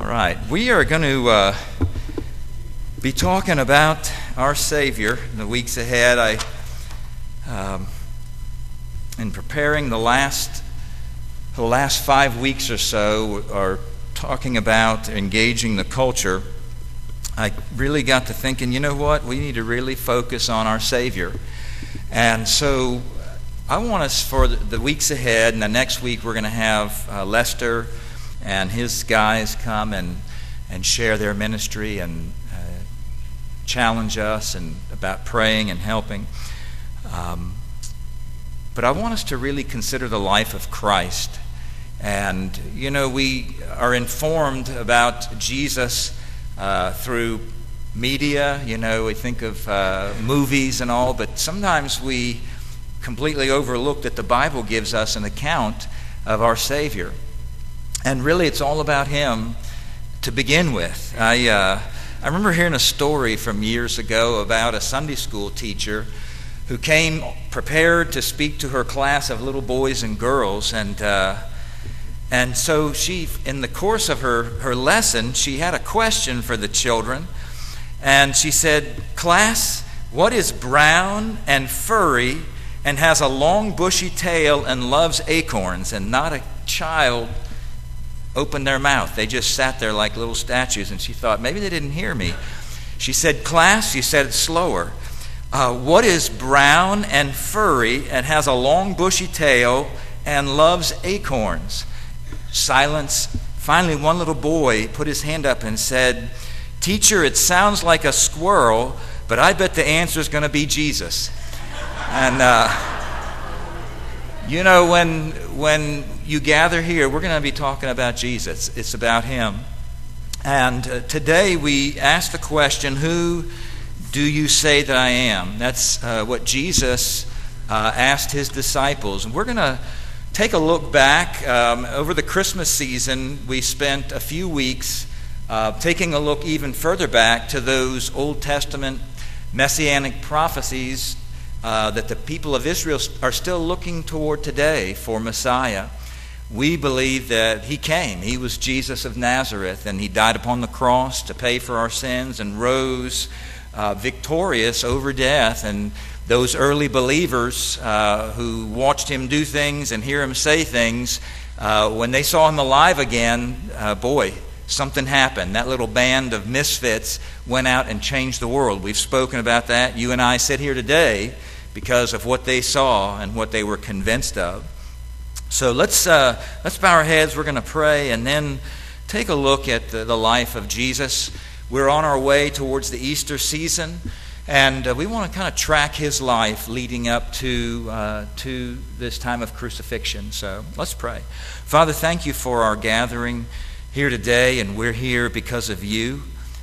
right, we are going to be talking about our Savior in the weeks ahead. In preparing the last 5 weeks or so, are talking about engaging the culture. I really got to thinking, you know what? We need to really focus on our Savior. And so I want us for the weeks ahead, and the next week we're going to have Lester and his guys come and share their ministry and challenge us and about praying and helping. But I want us to really consider the life of Christ. And, you know, we are informed about Jesus through media. You know, we think of movies and all, but sometimes we completely overlook that the Bible gives us an account of our Savior. And really, it's all about Him to begin with. I remember hearing a story from years ago about a Sunday school teacher who came prepared to speak to her class of little boys and girls, and so she, in the course of her lesson, she had a question for the children, and she said, "Class, what is brown and furry and has a long bushy tail and loves acorns?" And not a child opened their mouth. They just sat there like little statues, and she thought, maybe they didn't hear me. She said, "Class," she said it slower, "what is brown and furry and has a long bushy tail and loves acorns?" Silence. Finally, one little boy put his hand up and said, "Teacher, it sounds like a squirrel, but I bet the answer is going to be Jesus." And you know, when you gather here, we're going to be talking about Jesus. It's about Him. And today we ask the question, who do you say that I am? That's what Jesus asked His disciples. And we're going to take a look back. Over the Christmas season, we spent a few weeks taking a look even further back to those Old Testament messianic prophecies that the people of Israel are still looking toward today for Messiah. We believe that He came. He was Jesus of Nazareth, and He died upon the cross to pay for our sins and rose victorious over death. And those early believers who watched Him do things and hear Him say things, when they saw Him alive again, something happened. That little band of misfits went out and changed the world. We've spoken about that. You and I sit here today because of what they saw and what they were convinced of. So let's bow our heads. We're going to pray and then take a look at the life of Jesus. We're on our way towards the Easter season, and we want to kind of track His life leading up to this time of crucifixion. So let's pray. Father, thank You for our gathering here today, and we're here because of You.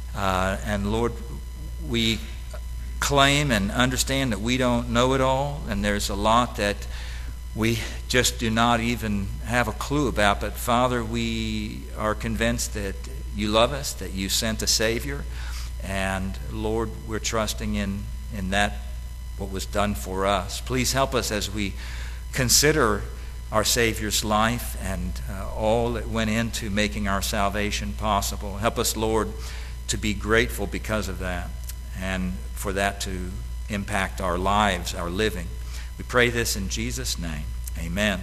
And Lord, we claim and understand that we don't know it all, and there's a lot that we just do not even have a clue about. But Father, we are convinced that You love us, that You sent a Savior, and Lord, we're trusting in that, what was done for us. Please help us as we consider our Savior's life and all that went into making our salvation possible. Help us, Lord, to be grateful because of that, and for that to impact our lives, our living. We pray this in Jesus' name. Amen.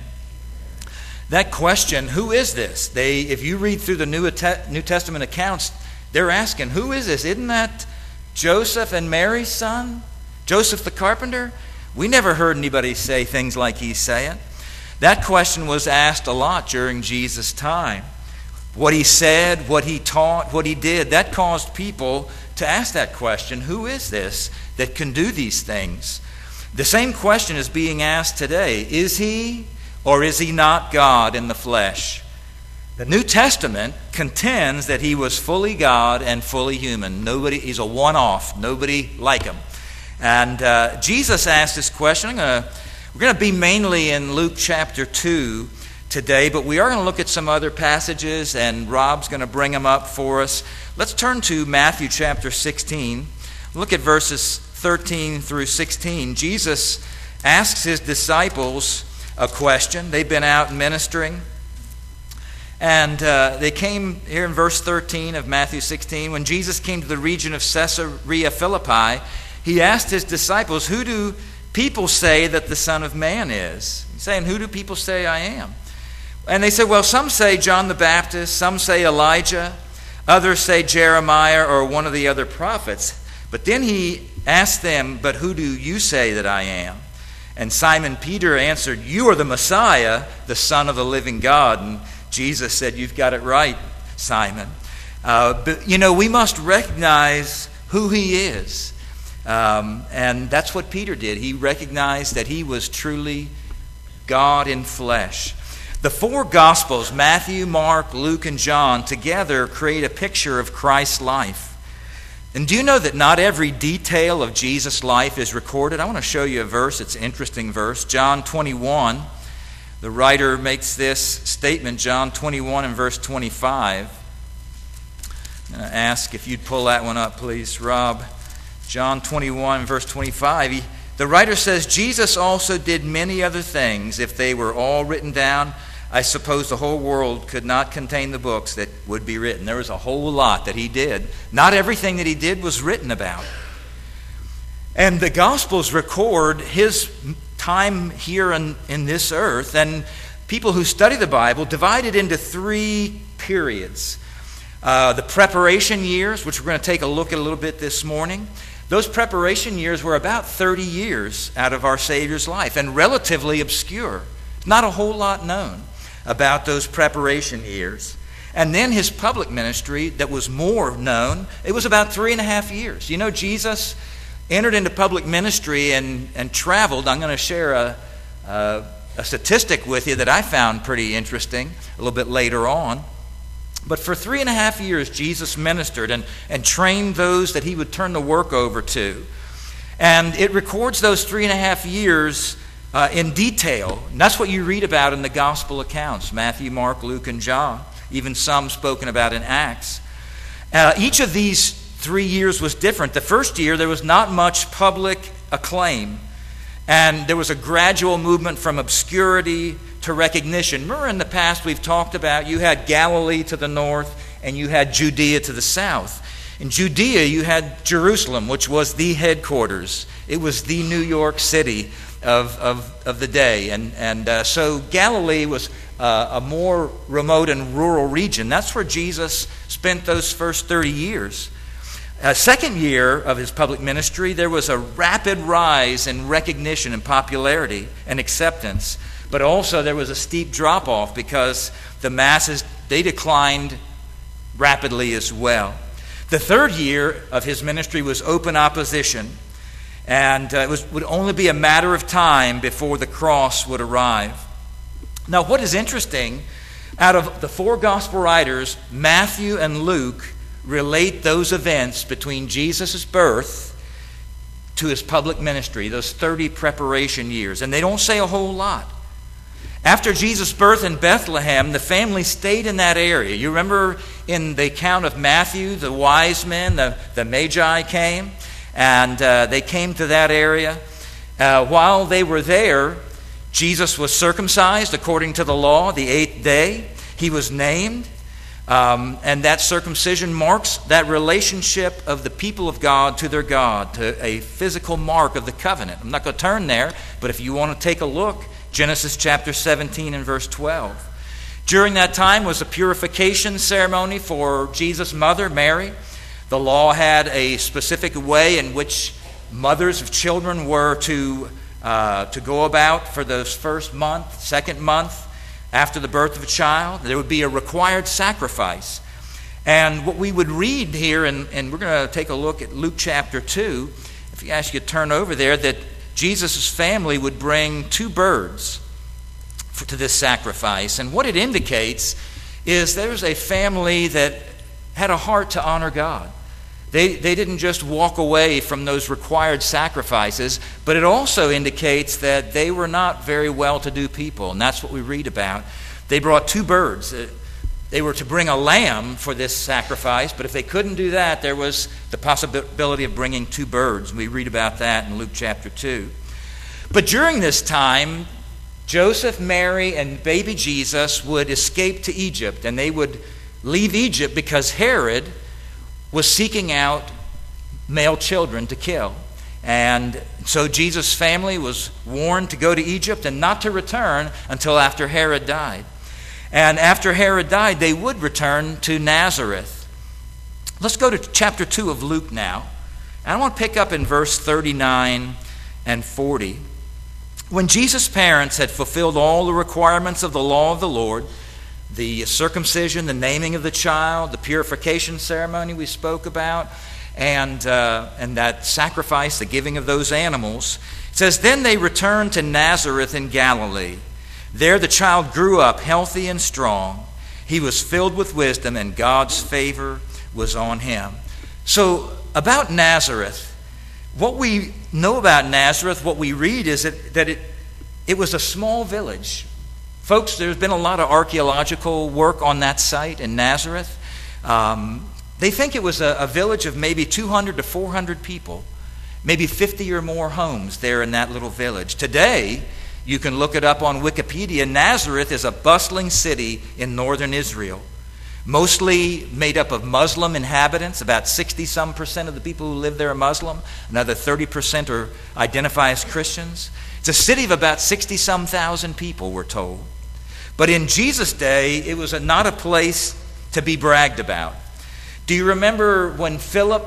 That question, who is this? If you read through the New Testament accounts, they're asking, who is this? Isn't that Joseph and Mary's son? Joseph the carpenter? We never heard anybody say things like he's saying. That question was asked a lot during Jesus' time. What He said, what He taught, what He did, that caused people to ask that question, who is this that can do these things? The same question is being asked today. Is He or is He not God in the flesh? The New Testament contends that He was fully God and fully human. He's a one-off, nobody like Him. And Jesus asked this question. We're going to be mainly in Luke chapter 2 today, but we are going to look at some other passages, and Rob's going to bring them up for us. Let's turn to Matthew chapter 16. Look at verses 13 through 16. Jesus asks His disciples a question. They've been out ministering, And they came here in verse 13 of Matthew 16. When Jesus came to the region of Caesarea Philippi, he asked his disciples, "Who do people say that the Son of Man is?" He's saying, "Who do people say I am?" And they said, "Well, some say John the Baptist, some say Elijah, others say Jeremiah or one of the other prophets." But then he asked them, "But who do you say that I am?" And Simon Peter answered, "You are the Messiah, the Son of the living God." And Jesus said, "You've got it right, Simon." But we must recognize who he is. And that's what Peter did. He recognized that he was truly God in flesh. The four Gospels, Matthew, Mark, Luke, and John, together create a picture of Christ's life. And do you know that not every detail of Jesus' life is recorded? I want to show you a verse. It's an interesting verse. John 21. The writer makes this statement, John 21 and verse 25. I'm going to ask if you'd pull that one up, please, Rob. John 21 verse 25. The writer says, "Jesus also did many other things. If they were all written down, I suppose the whole world could not contain the books that would be written." There was a whole lot that he did. Not everything that he did was written about. And the Gospels record his time here in this earth. And people who study the Bible divide it into three periods. The preparation years, which we're going to take a look at a little bit this morning. Those preparation years were about 30 years out of our Savior's life and relatively obscure. Not a whole lot known about those preparation years. And then his public ministry that was more known, it was about 3.5 years. Jesus entered into public ministry and traveled. I'm going to share a statistic with you that I found pretty interesting a little bit later on. But for 3.5 years, Jesus ministered and trained those that he would turn the work over to. And it records those 3.5 years in detail. And that's what you read about in the gospel accounts, Matthew, Mark, Luke, and John, even some spoken about in Acts. Each of these 3 years was different. The first year, there was not much public acclaim. And there was a gradual movement from obscurity to recognition. Remember in the past we've talked about you had Galilee to the north and you had Judea to the south. In Judea you had Jerusalem, which was the headquarters. It was the New York City of the day. And so Galilee was a more remote and rural region. That's where Jesus spent those first 30 years. Second year of his public ministry, there was a rapid rise in recognition and popularity and acceptance. But also there was a steep drop-off because the masses, they declined rapidly as well. The third year of his ministry was open opposition. And it would only be a matter of time before the cross would arrive. Now what is interesting, out of the four gospel writers, Matthew and Luke relate those events between Jesus' birth to his public ministry, those 30 preparation years. And they don't say a whole lot. After Jesus' birth in Bethlehem, the family stayed in that area. You remember in the account of Matthew, the wise men, the Magi came, and they came to that area. While they were there, Jesus was circumcised according to the law, the 8th day. He was named, and that circumcision marks that relationship of the people of God to their God, to a physical mark of the covenant. I'm not going to turn there, but if you want to take a look, Genesis chapter 17 and verse 12. During that time was a purification ceremony for Jesus' mother, Mary. The law had a specific way in which mothers of children were to go about for those first month, second month after the birth of a child. There would be a required sacrifice. And what we would read here, and we're going to take a look at Luke chapter 2, if you ask you to turn over there, that Jesus' family would bring 2 birds to this sacrifice. And what it indicates is there was a family that had a heart to honor God. They didn't just walk away from those required sacrifices, but it also indicates that they were not very well-to-do people, and that's what we read about. They brought 2 birds. They were to bring a lamb for this sacrifice, but if they couldn't do that, there was the possibility of bringing 2 birds. We read about that in Luke chapter 2. But during this time, Joseph, Mary, and baby Jesus would escape to Egypt, and they would leave Egypt because Herod was seeking out male children to kill. And so Jesus' family was warned to go to Egypt and not to return until after Herod died. And after Herod died, they would return to Nazareth. Let's go to chapter 2 of Luke now. And I want to pick up in verse 39 and 40. When Jesus' parents had fulfilled all the requirements of the law of the Lord, the circumcision, the naming of the child, the purification ceremony we spoke about, and that sacrifice, the giving of those animals, it says, then they returned to Nazareth in Galilee. There the child grew up healthy and strong. He was filled with wisdom, and God's favor was on him. So about Nazareth, what we know about Nazareth, what we read is that it was a small village. Folks, there's been a lot of archaeological work on that site in Nazareth. They think it was a village of maybe 200 to 400 people, maybe 50 or more homes there in that little village. Today, you can look it up on Wikipedia. Nazareth is a bustling city in northern Israel, mostly made up of Muslim inhabitants. About 60-some% of the people who live there are Muslim. Another 30% identify as Christians. It's a city of about 60-some thousand people, we're told. But in Jesus' day, it was not a place to be bragged about. Do you remember when Philip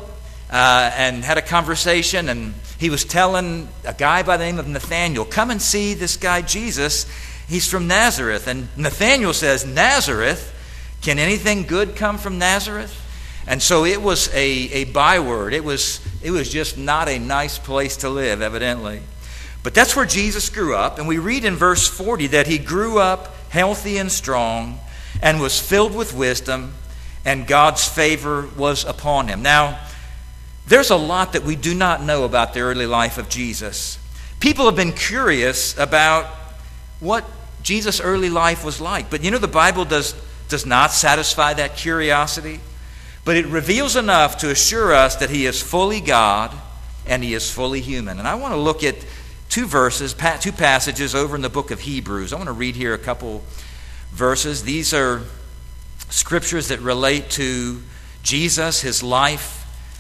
and had a conversation, and he was telling a guy by the name of Nathanael, come and see this guy Jesus. He's from Nazareth. And Nathanael says, Nazareth? Can anything good come from Nazareth? And so it was a byword. It was just not a nice place to live, evidently. But that's where Jesus grew up. And we read in verse 40 that he grew up healthy and strong and was filled with wisdom, and God's favor was upon him. Now, there's a lot that we do not know about the early life of Jesus. People have been curious about what Jesus' early life was like. But the Bible does not satisfy that curiosity. But it reveals enough to assure us that he is fully God and he is fully human. And I want to look at two passages over in the book of Hebrews. I want to read here a couple verses. These are scriptures that relate to Jesus, his life.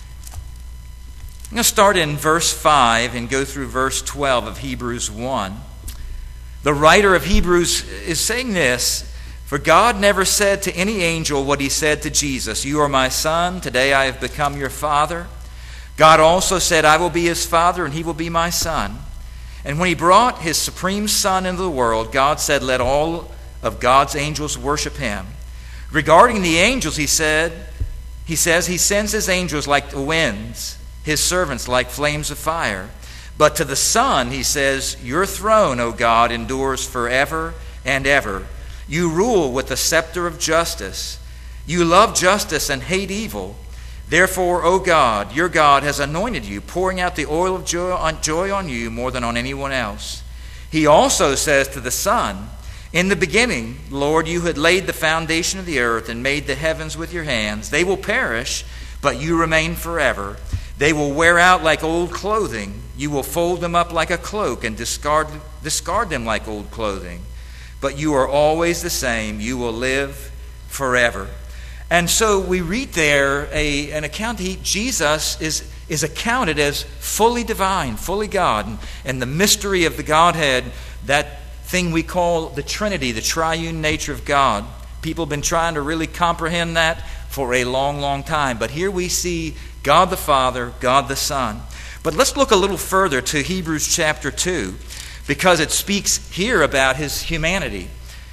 I'm going to start in verse 5 and go through verse 12 of Hebrews 1. The writer of Hebrews is saying this, for God never said to any angel what he said to Jesus, you are my son, today I have become your father. God also said, I will be his father and he will be my son. And when he brought his supreme son into the world, God said, let all of God's angels worship him. Regarding the angels, he says he sends his angels like the winds, his servants like flames of fire. But to the Son, he says, your throne, O God, endures forever and ever. You rule with the scepter of justice. You love justice and hate evil. Therefore, O God, your God has anointed you, pouring out the oil of joy on you more than on anyone else. He also says to the Son, in the beginning, Lord, you had laid the foundation of the earth and made the heavens with your hands. They will perish, but you remain forever. They will wear out like old clothing. You will fold them up like a cloak and discard them like old clothing. But you are always the same. You will live forever. And so we read there an account. Jesus is accounted as fully divine, fully God. And the mystery of the Godhead, that thing we call the Trinity, the triune nature of God. People have been trying to really comprehend that for a long, long time. But here we see God the Father, God the Son. But let's look a little further to Hebrews chapter 2, because it speaks here about his humanity.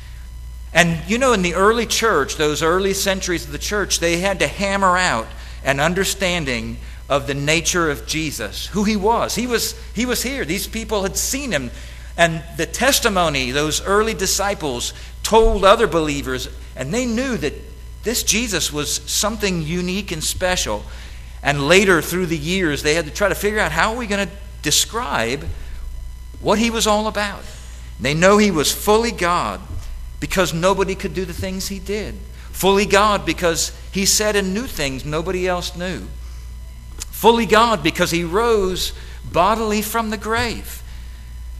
And in the early church, those early centuries of the church, they had to hammer out an understanding of the nature of Jesus, who he was. He was here. These people had seen him. And the testimony those early disciples told other believers, and they knew that this Jesus was something unique and special. And later, through the years, they had to try to figure out, how are we going to describe what he was all about? They know he was fully God because nobody could do the things he did. Fully God because he said and knew things nobody else knew. Fully God because he rose bodily from the grave.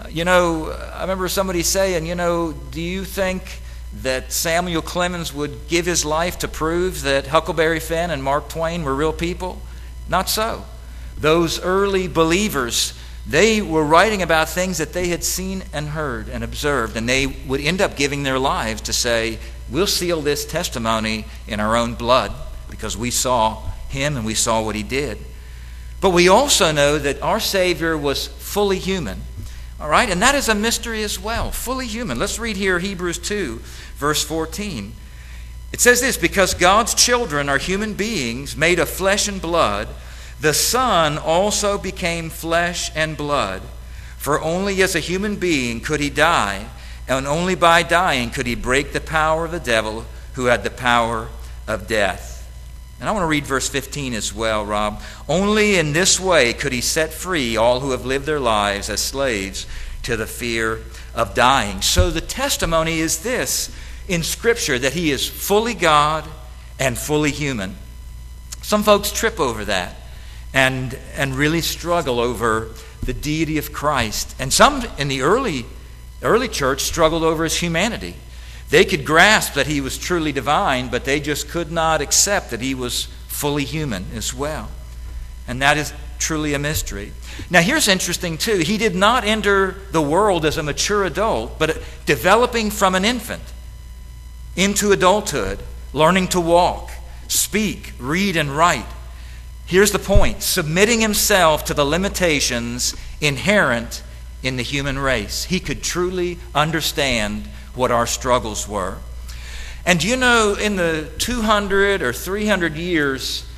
I remember somebody saying, do you think that Samuel Clemens would give his life to prove that Huckleberry Finn and Mark Twain were real people? Not so. Those early believers, they were writing about things that they had seen and heard and observed, and they would end up giving their lives to say, we'll seal this testimony in our own blood because we saw him and we saw what he did. But we also know that our Savior was fully human. All right, and that is a mystery as well, fully human. Let's read here Hebrews 2, verse 14. It says this, because God's children are human beings made of flesh and blood, the Son also became flesh and blood. For only as a human being could he die, and only by dying could he break the power of the devil who had the power of death. And I want to read verse 15 as well, Rob. Only in this way could he set free all who have lived their lives as slaves to the fear of dying. So the testimony is this in Scripture, that he is fully God and fully human. Some folks trip over that and really struggle over the deity of Christ. And some in the early church struggled over his humanity. They could grasp that he was truly divine, but they just could not accept that he was fully human as well. And that is truly a mystery. Now here's interesting too. He did not enter the world as a mature adult, but developing from an infant into adulthood, learning to walk, speak, read, and write. Here's the point. Submitting himself to the limitations inherent in the human race. He could truly understand what our struggles were. And in the 200 or 300 years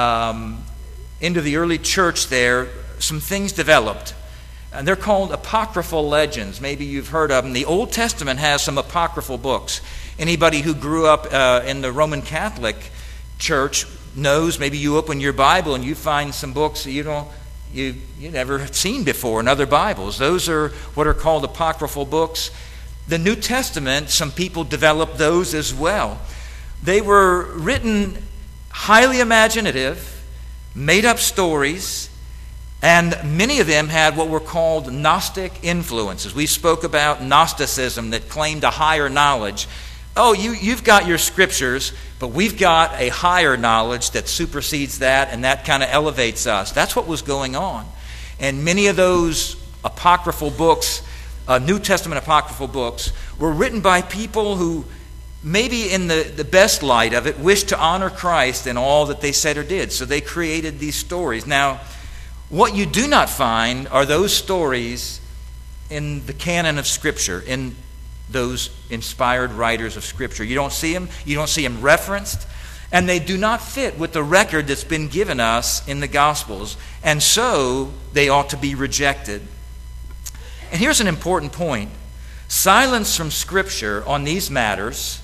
into the early church there, some things developed. And they're called apocryphal legends. Maybe you've heard of them. The Old Testament has some apocryphal books. Anybody who grew up in the Roman Catholic Church knows, maybe you open your Bible and you find some books that you never seen before in other Bibles. Those are what are called apocryphal books. The New Testament, some people developed those as well. They were written highly imaginative, made up stories, and many of them had what were called Gnostic influences. We spoke about Gnosticism that claimed a higher knowledge. Oh, you've got your scriptures, but we've got a higher knowledge that supersedes that, and that kind of elevates us. That's what was going on. And many of those apocryphal books, New Testament apocryphal books, were written by people who maybe in the best light of it wished to honor Christ in all that they said or did. So they created these stories. Now, what you do not find are those stories in the canon of Scripture, in those inspired writers of Scripture. You don't see them. You don't see them referenced. And they do not fit with the record that's been given us in the Gospels. And so they ought to be rejected. And here's an important point. Silence from Scripture on these matters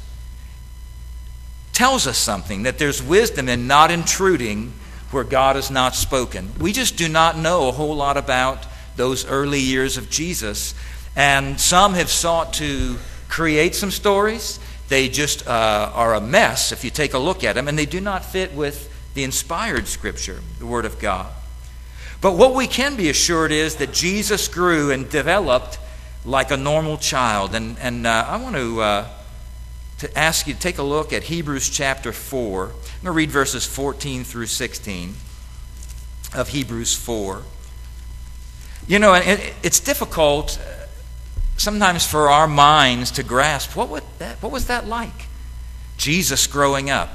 tells us something, that there's wisdom in not intruding where God has not spoken. We just do not know a whole lot about those early years of Jesus. And some have sought to create some stories. They just are a mess if you take a look at them, and they do not fit with the inspired Scripture, the Word of God. But what we can be assured is that Jesus grew and developed like a normal child. And I want to ask you to take a look at Hebrews chapter 4. I'm going to read verses 14 through 16 of Hebrews 4. It's difficult sometimes for our minds to grasp what was that like? Jesus growing up.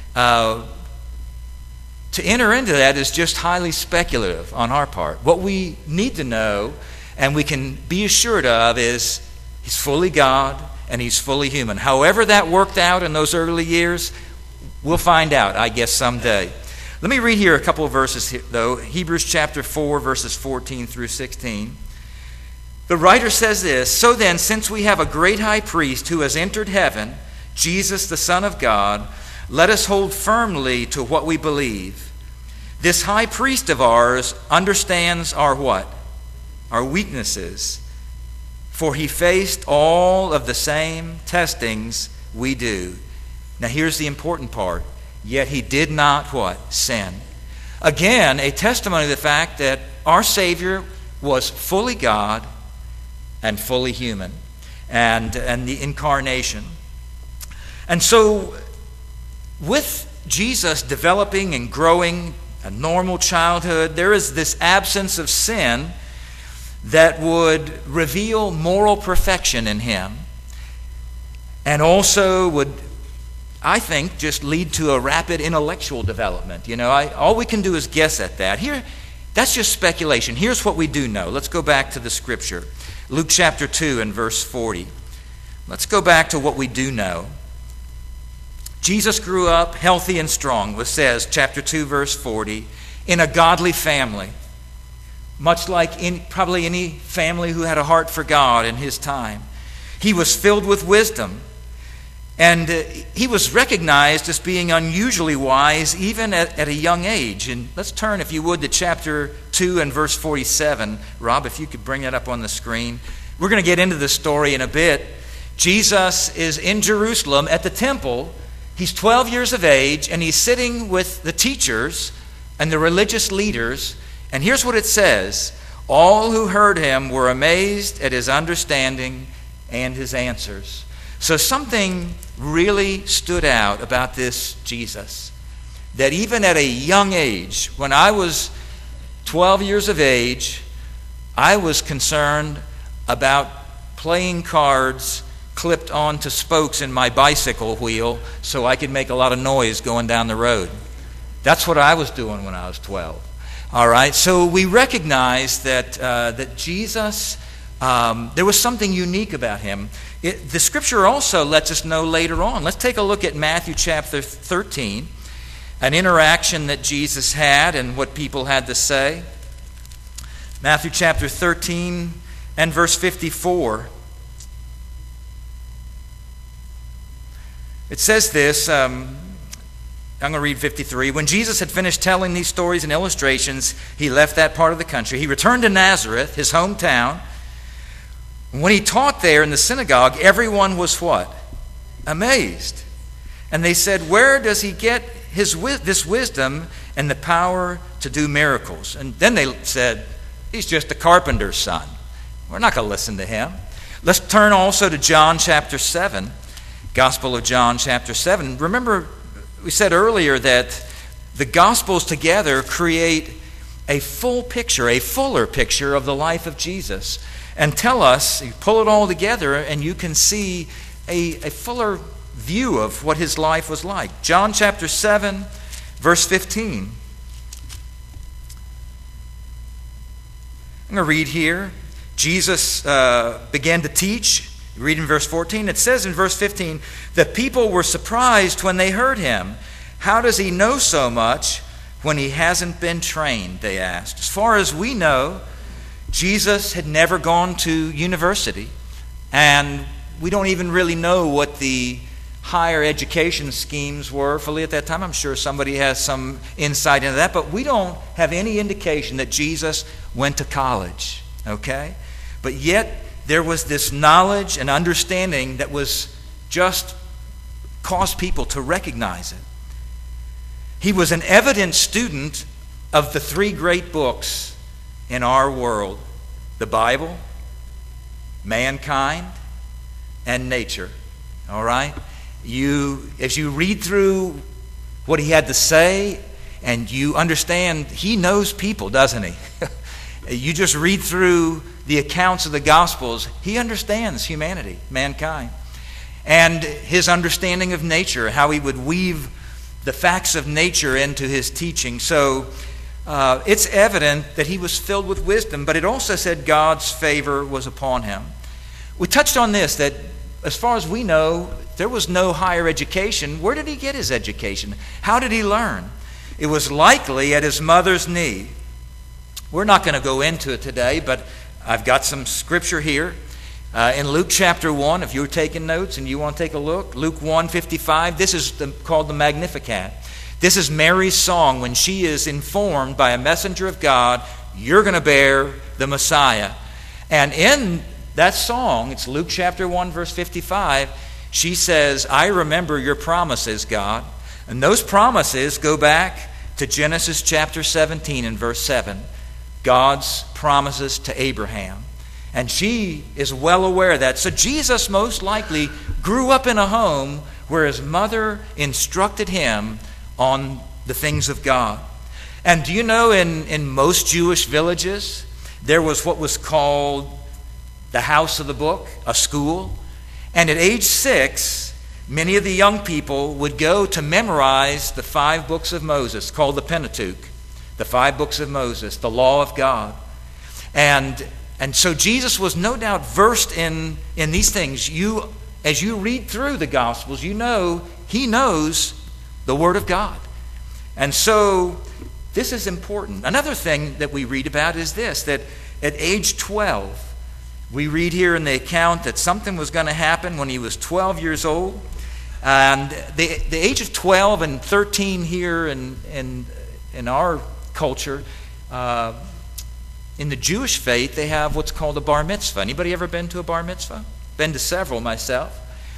To enter into that is just highly speculative on our part. What we need to know and we can be assured of is he's fully God and he's fully human. However that worked out in those early years, we'll find out, I guess, someday. Let me read here a couple of verses, though. Hebrews chapter 4, verses 14 through 16. The writer says this, "So then, since we have a great high priest who has entered heaven, Jesus, the Son of God, let us hold firmly to what we believe. This high priest of ours understands our what? Our weaknesses. For he faced all of the same testings we do." Now here's the important part. Yet he did not what? Sin. Again, a testimony to the fact that our Savior was fully God and fully human, and the incarnation. And so with Jesus developing and growing a normal childhood, there is this absence of sin that would reveal moral perfection in him, and also would, I think, just lead to a rapid intellectual development. All we can do is guess at that. That's just speculation. Here's what we do know. Let's go back to the scripture. Luke chapter 2 and verse 40. Let's go back to what we do know. Jesus grew up healthy and strong, it says, chapter 2, verse 40, in a godly family, much like probably any family who had a heart for God in his time. He was filled with wisdom, and he was recognized as being unusually wise even at a young age. And let's turn, if you would, to chapter 2 and verse 47. Rob, if you could bring that up on the screen. We're going to get into this story in a bit. Jesus is in Jerusalem at the temple. He's 12 years of age, and he's sitting with the teachers and the religious leaders. And here's what it says. All who heard him were amazed at his understanding and his answers. So something really stood out about this Jesus, that even at a young age, when I was 12 years of age, I was concerned about playing cards clipped onto spokes in my bicycle wheel so I could make a lot of noise going down the road. That's what I was doing when I was 12. All right, so we recognize that Jesus, there was something unique about him. The scripture also lets us know later on. Let's take a look at Matthew chapter 13, an interaction that Jesus had and what people had to say. Matthew chapter 13 and verse 54. It says this, I'm going to read 53. When Jesus had finished telling these stories and illustrations, he left that part of the country. He returned to Nazareth, his hometown. When he taught there in the synagogue, everyone was what? Amazed. And they said, where does he get this wisdom and the power to do miracles? And then they said, he's just a carpenter's son. We're not going to listen to him. Let's turn also to John chapter 7. Gospel of John chapter 7. Remember, we said earlier that the Gospels together create a full picture, a fuller picture of the life of Jesus, and tell us, you pull it all together and you can see a fuller view of what his life was like. John chapter 7, verse 15. I'm going to read here. Jesus began to teach. You read in verse 14. It says in verse 15, the people were surprised when they heard him. How does he know so much when he hasn't been trained, they asked. As far as we know, Jesus had never gone to university, and we don't even really know what the higher education schemes were fully at that time. I'm sure somebody has some insight into that, but we don't have any indication that Jesus went to college, okay? But yet, there was this knowledge and understanding that was just caused people to recognize it. He was an evident student of the three great books in our world: the Bible, mankind, and nature. All right? As you read through what he had to say, and you understand he knows people, doesn't he? You just read through the accounts of the Gospels, he understands humanity, mankind, and his understanding of nature, how he would weave the facts of nature into his teaching. So it's evident that he was filled with wisdom, but it also said God's favor was upon him. We touched on this, that as far as we know, there was no higher education. Where did he get his education? How did he learn? It was likely at his mother's knee. We're not going to go into it today, but I've got some scripture here. In Luke chapter 1, if you're taking notes and you want to take a look, Luke 1:55, this is called the Magnificat. This is Mary's song when she is informed by a messenger of God, you're going to bear the Messiah. And in that song, it's Luke chapter 1, verse 55, she says, I remember your promises, God. And those promises go back to Genesis chapter 17 and verse 7. God's promises to Abraham. And she is well aware of that. So Jesus most likely grew up in a home where his mother instructed him on the things of God. And do you know, in most Jewish villages, there was what was called the house of the book, a school. And at age 6, many of the young people would go to memorize the 5 books of Moses, called the Pentateuch, the 5 books of Moses, the law of God. And so Jesus was no doubt versed in these things. As you read through the Gospels, you know he knows the Word of God. And so this is important. Another thing that we read about is this, that at age 12, we read here in the account that something was going to happen when he was 12 years old. And the age of 12 and 13 here in our culture, in the Jewish faith, they have what's called a bar mitzvah. Anybody ever been to a bar mitzvah? Been to several myself.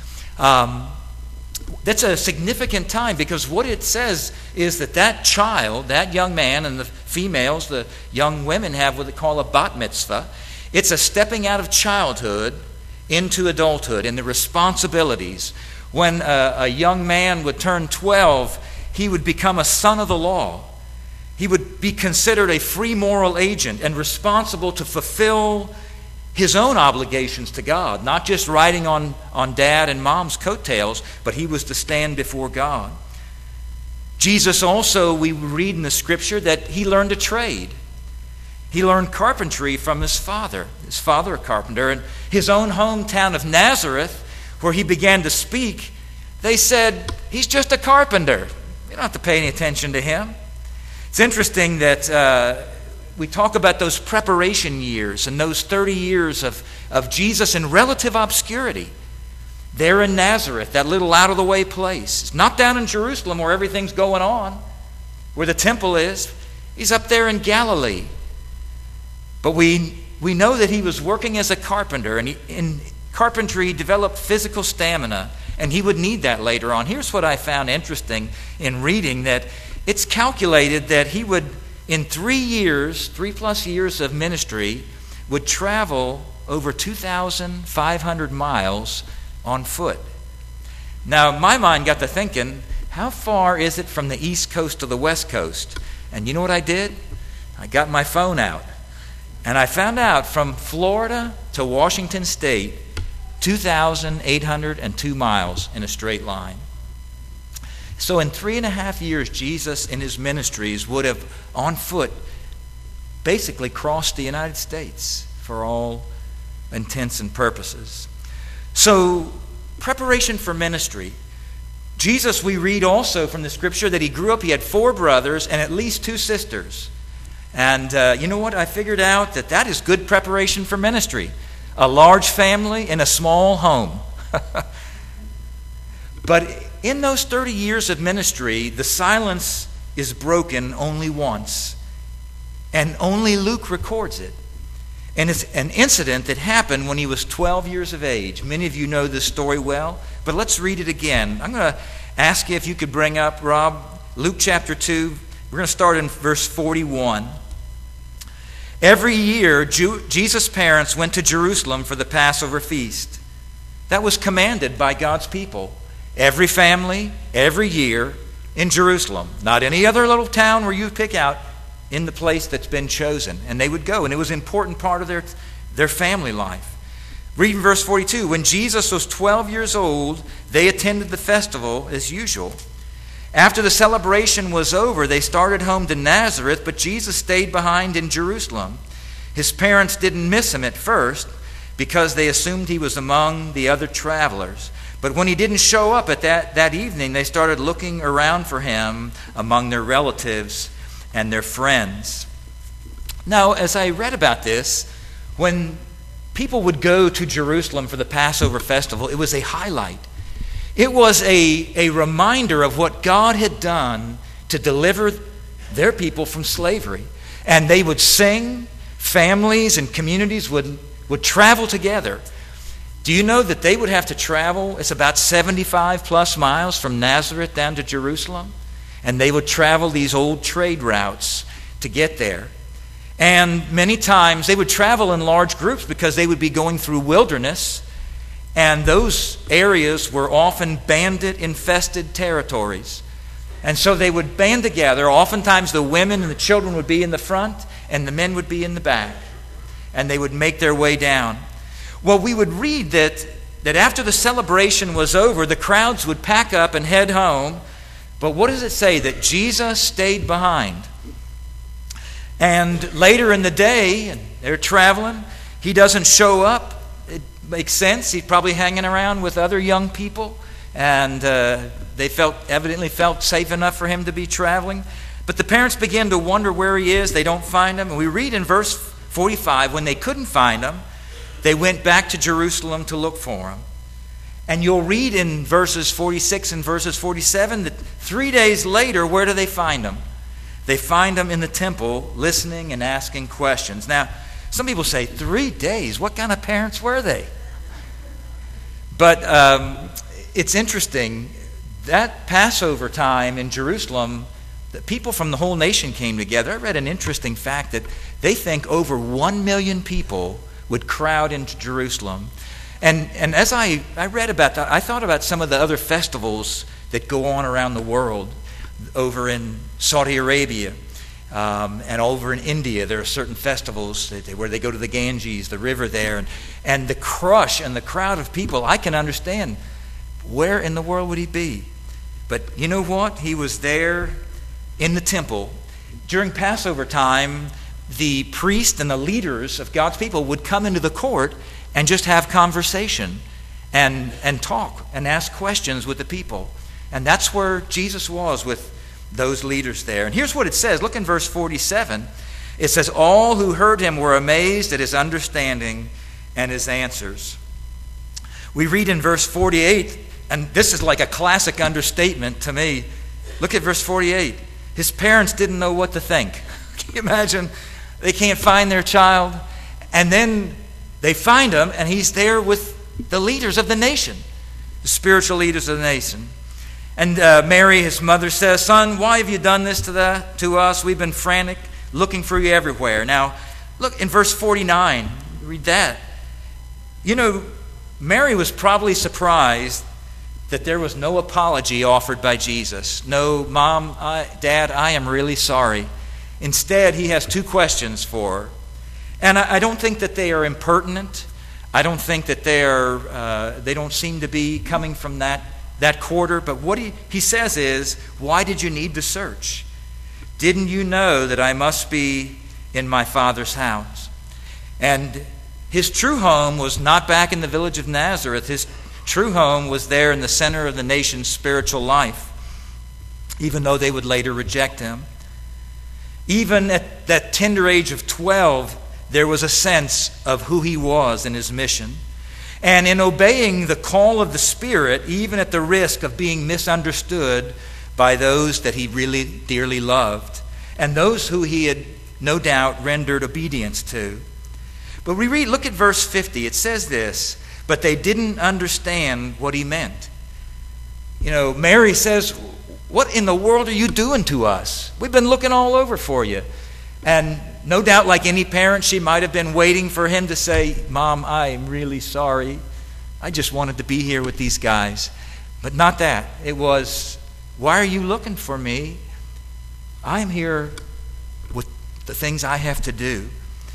That's a significant time, because what it says is that child, that young man, and the females, the young women, have what they call a bat mitzvah. It's a stepping out of childhood into adulthood and the responsibilities. When a young man would turn 12, he would become a son of the law. He would be considered a free moral agent and responsible to fulfill his own obligations to God, not just riding on dad and mom's coattails, but he was to stand before God. Jesus also, we read in the scripture that he learned a trade. He learned carpentry from his father a carpenter. In his own hometown of Nazareth, where he began to speak, they said, he's just a carpenter. You don't have to pay any attention to him. It's interesting that we talk about those preparation years and those 30 years of Jesus in relative obscurity. There in Nazareth, that little out-of-the-way place. It's not down in Jerusalem where everything's going on, where the temple is. He's up there in Galilee. But we know that he was working as a carpenter, and in carpentry he developed physical stamina, and he would need that later on. Here's what I found interesting in reading, that it's calculated that he would, in 3+ years of ministry, would travel over 2,500 miles on foot. Now, my mind got to thinking, how far is it from the East Coast to the West Coast? And you know what I did? I got my phone out, and I found out from Florida to Washington State, 2,802 miles in a straight line. So in 3.5 years, Jesus in his ministries would have, on foot, basically crossed the United States for all intents and purposes. So, preparation for ministry. Jesus, we read also from the scripture that he grew up, he had 4 brothers and at least 2 sisters. And you know what? I figured out that is good preparation for ministry. A large family in a small home. But in those 30 years of ministry, the silence is broken only once. And only Luke records it. And it's an incident that happened when he was 12 years of age. Many of you know this story well, but let's read it again. I'm going to ask you if you could bring up, Rob, Luke chapter 2. We're going to start in verse 41. Every year, Jesus' parents went to Jerusalem for the Passover feast. That was commanded by God's people. Every family, every year in Jerusalem. Not any other little town where you pick out, in the place that's been chosen. And they would go, and it was an important part of their family life. Read in verse 42. When Jesus was 12 years old, they attended the festival as usual. After the celebration was over, they started home to Nazareth, but Jesus stayed behind in Jerusalem. His parents didn't miss him at first because they assumed he was among the other travelers. But when he didn't show up at that evening, they started looking around for him among their relatives and their friends. Now, as I read about this, when people would go to Jerusalem for the Passover festival, it was a highlight. It was a reminder of what God had done to deliver their people from slavery. And they would sing, families and communities would travel together. Do you know that they would have to travel, it's about 75 plus miles from Nazareth down to Jerusalem? And they would travel these old trade routes to get there. And many times they would travel in large groups because they would be going through wilderness, and those areas were often bandit-infested territories. And so they would band together. Oftentimes the women and the children would be in the front, and the men would be in the back. And they would make their way down. Well, we would read that after the celebration was over, the crowds would pack up and head home. But what does it say? That Jesus stayed behind. And later in the day, and they're traveling, he doesn't show up. It makes sense. He's probably hanging around with other young people, and they evidently felt safe enough for him to be traveling. But the parents begin to wonder where he is. They don't find him. And we read in verse 45, when they couldn't find him, they went back to Jerusalem to look for him. And you'll read in verses 46 and verses 47 that 3 days later, where do they find him? They find him in the temple, listening and asking questions. Now, some people say, 3 days? What kind of parents were they? But it's interesting. That Passover time in Jerusalem, the people from the whole nation came together. I read an interesting fact that they think over 1 million people would crowd into Jerusalem. And as I read about that, I thought about some of the other festivals that go on around the world. Over in Saudi Arabia and over in India, there are certain festivals where they go to the Ganges, the river there, and the crush and the crowd of people. I can understand, where in the world would he be? But you know what? He was there in the temple. During Passover time, the priest and the leaders of God's people would come into the court and just have conversation and talk and ask questions with the people. And that's where Jesus was with those leaders there. And here's what it says. Look in verse 47. It says, all who heard him were amazed at his understanding and his answers. We read in verse 48, and this is like a classic understatement to me. Look at verse 48. His parents didn't know what to think. Can you imagine? They can't find their child. And then they find him, and he's there with the leaders of the nation, the spiritual leaders of the nation. And Mary, his mother, says, son, why have you done this to us? We've been frantic, looking for you everywhere. Now, look in verse 49. Read that. You know, Mary was probably surprised that there was no apology offered by Jesus. No, Mom, Dad, I am really sorry. Instead, he has 2 questions for her. And I don't think that they are impertinent. I don't think that they don't seem to be coming from that quarter. But what he says is, why did you need to search? Didn't you know that I must be in my Father's house? And his true home was not back in the village of Nazareth. His true home was there in the center of the nation's spiritual life, even though they would later reject him. Even at that tender age of 12, there was a sense of who he was and his mission. And in obeying the call of the Spirit, even at the risk of being misunderstood by those that he really dearly loved, and those who he had no doubt rendered obedience to. But we read, look at verse 50. It says this, but they didn't understand what he meant. You know, Mary says, what in the world are you doing to us? We've been looking all over for you. And no doubt, like any parent, she might have been waiting for him to say, Mom, I'm really sorry. I just wanted to be here with these guys. But not that. It was, why are you looking for me? I'm here with the things I have to do.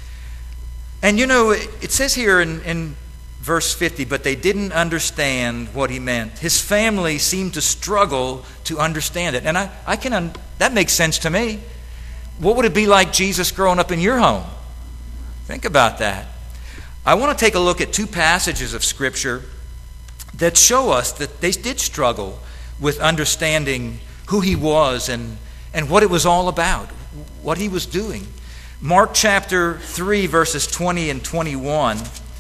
And you know, it says here in verse 50, but they didn't understand what he meant. His family seemed to struggle to understand it. And that makes sense to me. What would it be like Jesus growing up in your home? Think about that. I want to take a look at 2 passages of Scripture that show us that they did struggle with understanding who he was and what it was all about, what he was doing. Mark chapter 3, verses 20 and 21.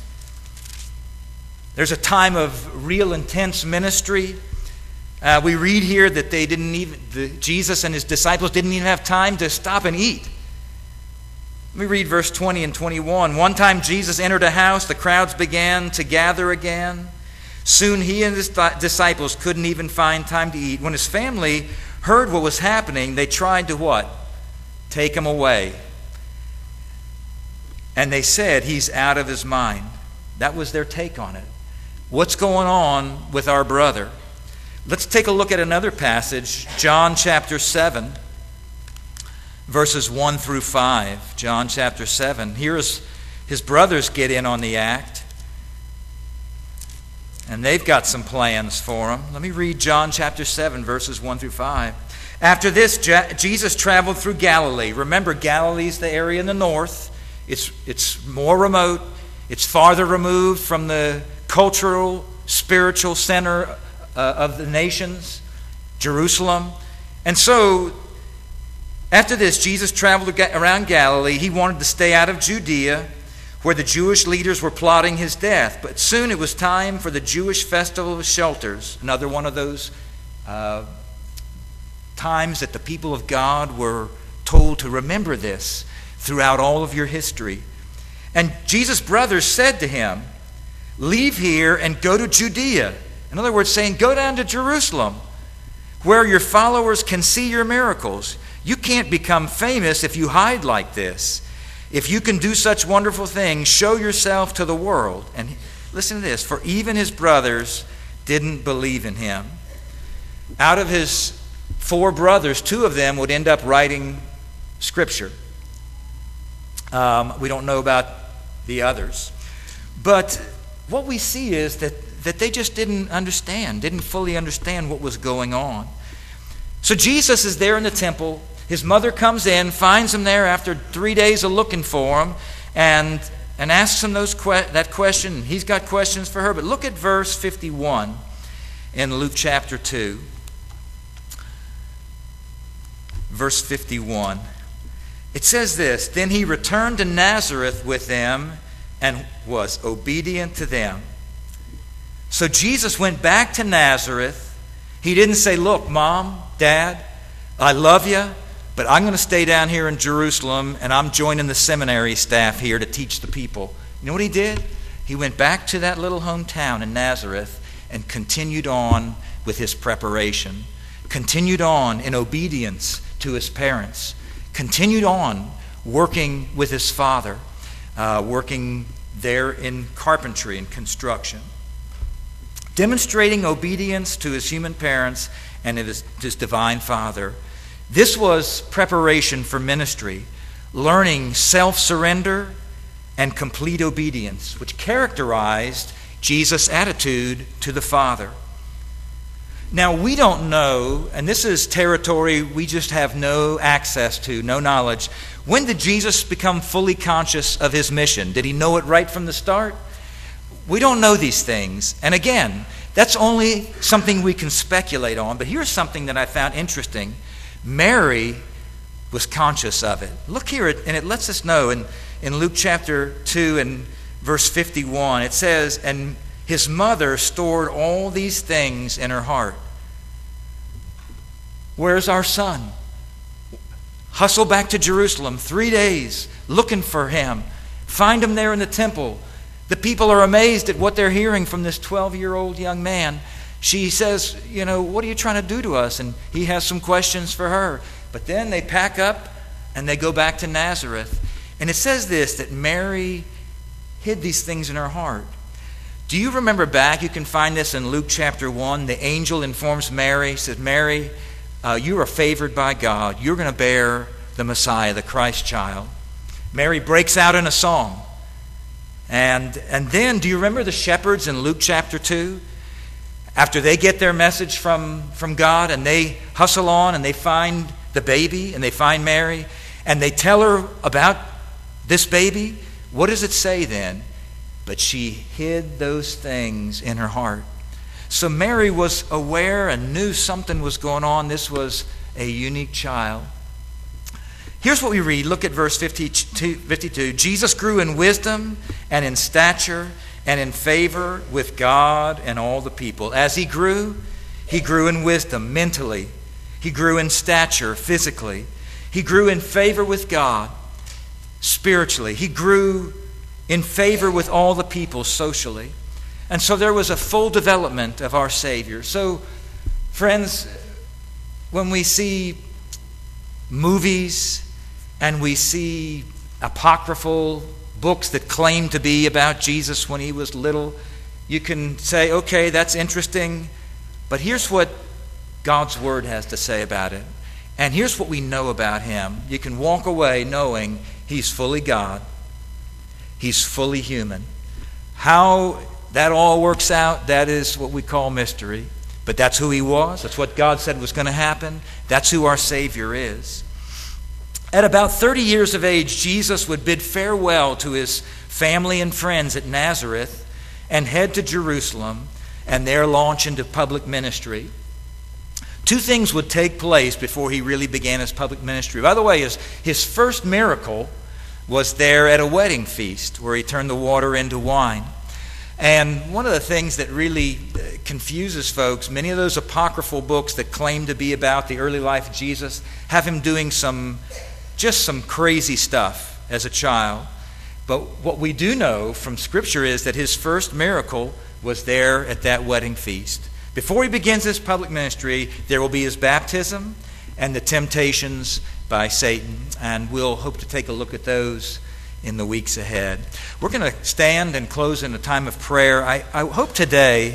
There's a time of real intense ministry. We read here that Jesus and his disciples didn't even have time to stop and eat. Let me read verse 20 and 21. One time Jesus entered a house, the crowds began to gather again. Soon he and his disciples couldn't even find time to eat. When his family heard what was happening, they tried to what? Take him away. And they said, he's out of his mind. That was their take on it. What's going on with our brother? Let's take a look at another passage, John chapter 7, verses 1 through 5. John chapter 7. Here's his brothers get in on the act, and they've got some plans for him. Let me read John chapter 7, verses 1 through 5. After this, Jesus traveled through Galilee. Remember, Galilee's the area in the north. It's more remote. It's farther removed from the cultural, spiritual center of the nations, Jerusalem. And so, after this, Jesus traveled around Galilee. He wanted to stay out of Judea, where the Jewish leaders were plotting his death. But soon it was time for the Jewish festival of shelters, another one of those times that the people of God were told to remember this throughout all of your history. And Jesus' brothers said to him, leave here and go to Judea. In other words, saying, go down to Jerusalem, where your followers can see your miracles. You can't become famous if you hide like this. If you can do such wonderful things, show yourself to the world. And listen to this, for even his brothers didn't believe in him. Out of his 4 brothers, 2 of them would end up writing Scripture. We don't know about the others. But what we see is that they just didn't fully understand what was going on. So Jesus is there in the temple. His mother comes in, finds him there after 3 days of looking for him, and asks him that question. He's got questions for her. But look at verse 51 in Luke chapter 2. Verse 51. It says this, then he returned to Nazareth with them and was obedient to them. So Jesus went back to Nazareth. He didn't say, look, Mom, Dad, I love you, but I'm going to stay down here in Jerusalem and I'm joining the seminary staff here to teach the people. You know what he did? He went back to that little hometown in Nazareth and continued on with his preparation, continued on in obedience to his parents, continued on working with his father, working there in carpentry and construction, demonstrating obedience to his human parents and his divine Father. This was preparation for ministry, learning self-surrender and complete obedience, which characterized Jesus' attitude to the Father. Now, we don't know, and this is territory we just have no access to, no knowledge. When did Jesus become fully conscious of his mission? Did he know it right from the start? We don't know these things. And again, that's only something we can speculate on. But here's something that I found interesting. Mary was conscious of it. Look here, and it lets us know in Luke chapter 2 and verse 51, it says, and his mother stored all these things in her heart. Where's our son? Hustle back to Jerusalem, 3 days, looking for him. Find him there in the temple. The people are amazed at what they're hearing from this 12-year-old young man. She says, what are you trying to do to us? And he has some questions for her. But then they pack up and they go back to Nazareth. And it says this, that Mary hid these things in her heart. Do you remember back? You can find this in Luke chapter 1. The angel informs Mary, says, Mary, you are favored by God. You're going to bear the Messiah, the Christ child. Mary breaks out in a song. And then, do you remember the shepherds in Luke chapter 2? After they get their message from God and they hustle on and they find the baby and they find Mary and they tell her about this baby, what does it say then? But she hid those things in her heart. So Mary was aware and knew something was going on. This was a unique child. Here's what we read. Look at verse 52. Jesus grew in wisdom and in stature and in favor with God and all the people. As he grew in wisdom mentally. He grew in stature physically. He grew in favor with God spiritually. He grew in favor with all the people socially. And so there was a full development of our Savior. So, friends, when we see movies and we see apocryphal books that claim to be about Jesus when he was little. You can say, okay, that's interesting, but here's what God's Word has to say about it. And here's what we know about him. You can walk away knowing he's fully God. He's fully human. How that all works out, that is what we call mystery. But that's who he was. That's what God said was going to happen. That's who our Savior is. At about 30 years of age, Jesus would bid farewell to his family and friends at Nazareth and head to Jerusalem and there launch into public ministry. Two things would take place before he really began his public ministry. By the way, his first miracle was there at a wedding feast where he turned the water into wine. And one of the things that really confuses folks, many of those apocryphal books that claim to be about the early life of Jesus have him doing some crazy stuff as a child. But what we do know from Scripture is that his first miracle was there at that wedding feast. Before he begins his public ministry, there will be his baptism and the temptations by Satan. And we'll hope to take a look at those in the weeks ahead. We're going to stand and close in a time of prayer. I hope today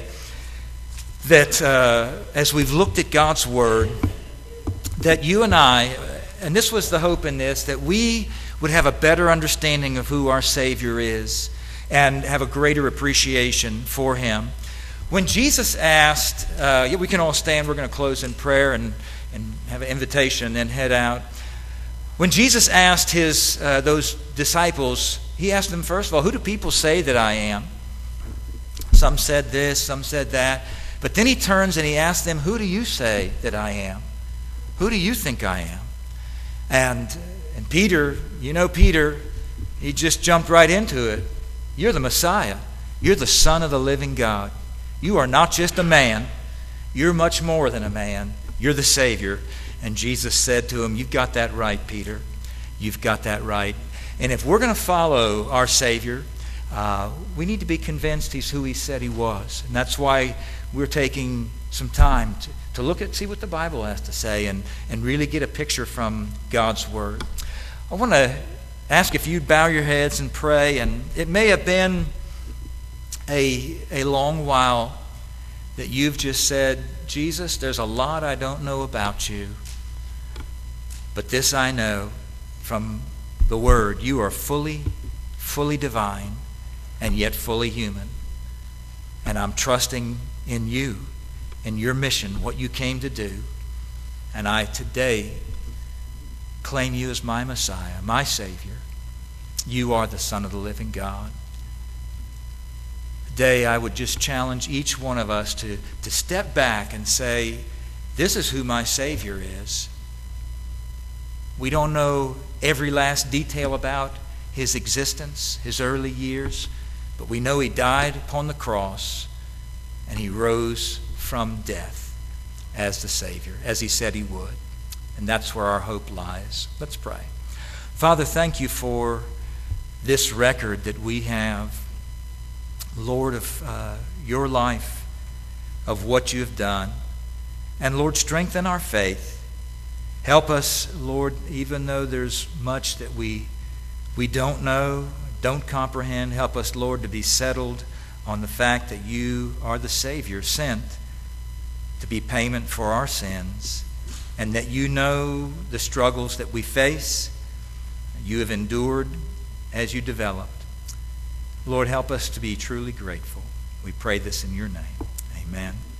that as we've looked at God's Word, that you and I, and this was the hope in this, that we would have a better understanding of who our Savior is and have a greater appreciation for him. When Jesus asked, we can all stand, we're going to close in prayer and have an invitation and then head out. When Jesus asked those disciples, he asked them, first of all, who do people say that I am? Some said this, some said that. But then he turns and he asks them, who do you say that I am? Who do you think I am? And Peter, Peter, he just jumped right into it. You're the Messiah. You're the Son of the living God. You are not just a man. You're much more than a man. You're the Savior. And Jesus said to him, you've got that right, Peter. You've got that right. And if we're going to follow our Savior, we need to be convinced he's who he said he was. And that's why we're taking some time to look at, see what the Bible has to say and really get a picture from God's Word. I want to ask if you'd bow your heads and pray. And it may have been a long while that you've just said, Jesus, there's a lot I don't know about you. But this I know from the Word. You are fully divine and yet fully human. And I'm trusting in you and your mission, what you came to do. And I today claim you as my Messiah, my Savior. You are the Son of the living God. Today I would just challenge each one of us to step back and say, this is who my Savior is. We don't know every last detail about his existence, his early years, but we know he died upon the cross and he rose from death as the Savior, as he said he would. And that's where our hope lies. Let's pray. Father, thank you for this record that we have, Lord, of your life, of what you have done. And Lord, strengthen our faith. Help us, Lord, even though there's much that we don't know, don't comprehend. Help us, Lord, to be settled on the fact that you are the Savior sent to be payment for our sins, and that you know the struggles that we face. You have endured as you developed. Lord, help us to be truly grateful. We pray this in your name. Amen.